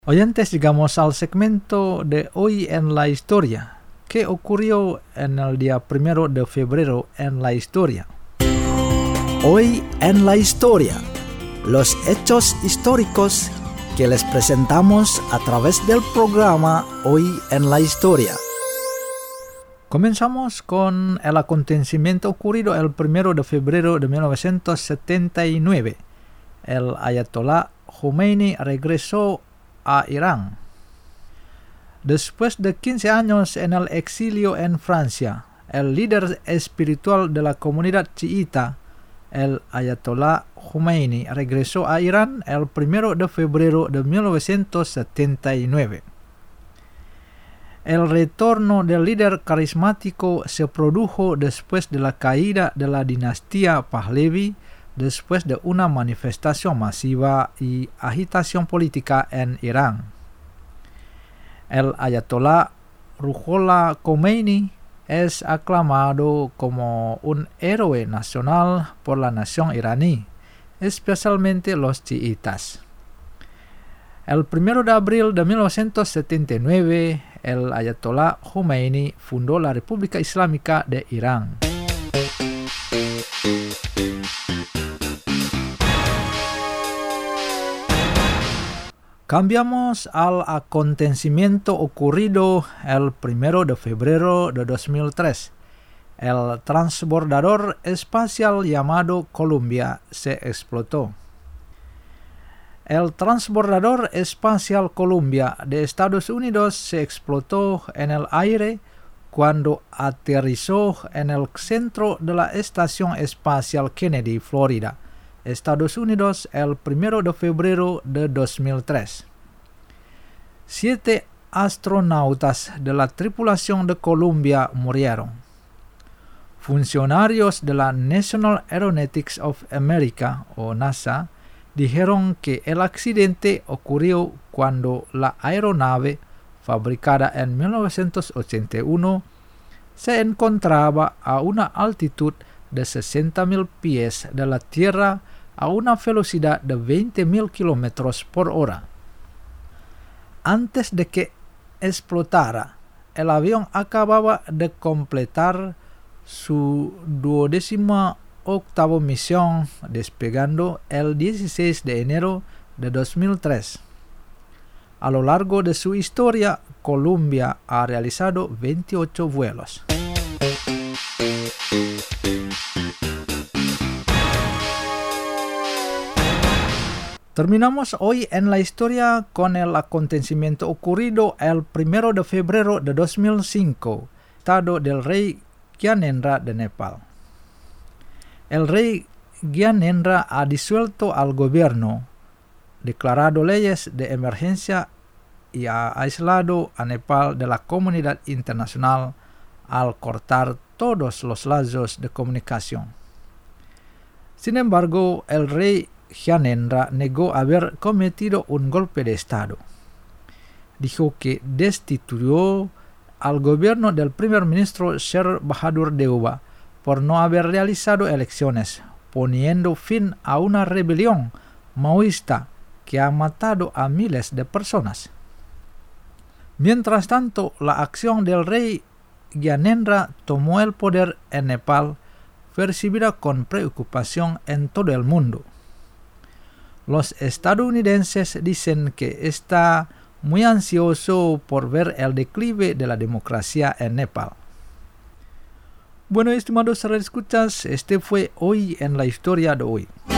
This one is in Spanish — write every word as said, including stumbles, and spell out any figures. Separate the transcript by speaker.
Speaker 1: Oyentes, llegamos al segmento de hoy en la historia. ¿Qué ocurrió en el día primero de febrero en la historia?
Speaker 2: Hoy en la historia, los hechos históricos que les presentamos a través del programa Hoy en la historia.
Speaker 1: Comenzamos con el acontecimiento ocurrido el primero de febrero de mil novecientos setenta y nueve. El Ayatollah Khomeini regresó a Irán. Después de quince años en el exilio en Francia, el líder espiritual de la comunidad chiita, el Ayatollah Khomeini, regresó a Irán el primero de febrero de mil novecientos setenta y nueve. El retorno del líder carismático se produjo después de la caída de la dinastía Pahlavi, después de una manifestación masiva y agitación política en Irán. El Ayatollah Ruhollah Khomeini es aclamado como un héroe nacional por la nación iraní, especialmente los chiitas. El primero de abril de mil novecientos setenta y nueve, el Ayatollah Khomeini fundó la República Islámica de Irán. Cambiamos al acontecimiento ocurrido el primero de febrero de dos mil tres. El transbordador espacial llamado Columbia se explotó. El transbordador espacial Columbia de Estados Unidos se explotó en el aire cuando aterrizó en el centro de la Estación Espacial Kennedy, Florida, Estados Unidos, el primero de febrero de dos mil tres. Siete astronautas de la tripulación de Columbia murieron. Funcionarios de la National Aeronautics of America, o NASA, dijeron que el accidente ocurrió cuando la aeronave, fabricada en mil novecientos ochenta y uno, se encontraba a una altitud de sesenta mil pies de la Tierra a una velocidad de veinte mil kilómetros por hora. Antes de que explotara, el avión acababa de completar su duodécima octava misión, despegando el dieciséis de enero de dos mil tres. A lo largo de su historia, Columbia ha realizado veintiocho vuelos. Terminamos hoy en la historia con el acontecimiento ocurrido el primero de febrero de dos mil cinco, estado del rey Gyanendra de Nepal. El rey Gyanendra ha disuelto al gobierno, declarado leyes de emergencia y ha aislado a Nepal de la comunidad internacional al cortar todos los lazos de comunicación. Sin embargo, el rey Gyanendra negó haber cometido un golpe de Estado. Dijo que destituyó al gobierno del primer ministro Sher Bahadur Deuba por no haber realizado elecciones, poniendo fin a una rebelión maoísta que ha matado a miles de personas. Mientras tanto, la acción del rey Gyanendra tomó el poder en Nepal, percibida con preocupación en todo el mundo. Los estadounidenses dicen que está muy ansioso por ver el declive de la democracia en Nepal. Bueno, estimados radioescuchas, este fue Hoy en la Historia de hoy.